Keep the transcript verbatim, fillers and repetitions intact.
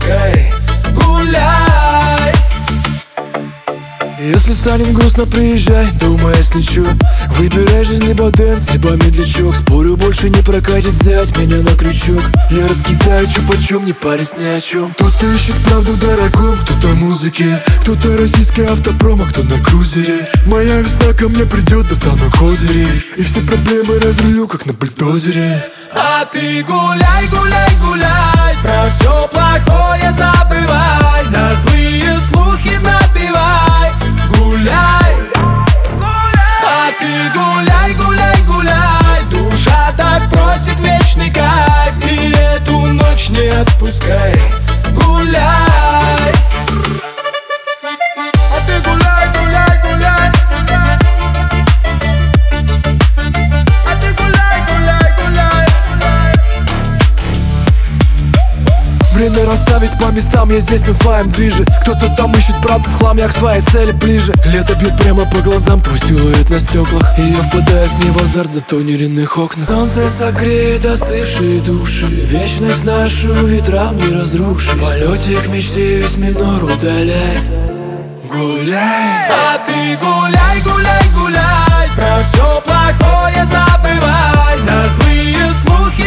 отпускай, гуляй. Если станет грустно, приезжай, думай, если чё. Выбирай жизнь, либо дэнс, либо медлячок. Спорю, больше не прокатит взять меня на крючок. Я раскидаю чё почем, не парюсь ни о чем. Кто-то ищет правду в дорогом, кто-то в музыке, кто-то российский автопром, а кто на крузере. Моя весна ко мне придет, достану козыри, и все проблемы разрулю, как на бульдозере. А ты гуляй, гуляй, гуляй, про все плохое забывай, на злые слухи забивай, гуляй. А ты гуляй, гуляй, гуляй, душа так просит вечный кайф, и эту ночь не отпускай, гуляй. А ты гуляй, гуляй, гуляй. А ты гуляй, гуляй, гуляй. Время расставить по местам, я здесь на своем движе. Кто-то там ищет правду в хлам, я к своей цели ближе. Лето бьет прямо по глазам, твой силуэт на стеклах, и я впадаю с неба в азарт за тониренных окна. Солнце согреет остывшие души, вечность нашу ветрам не разрушит. В полете к мечте весь минор удаляй, гуляй. А ты гуляй, гуляй, гуляй, про все плохое забывай, на злые слухи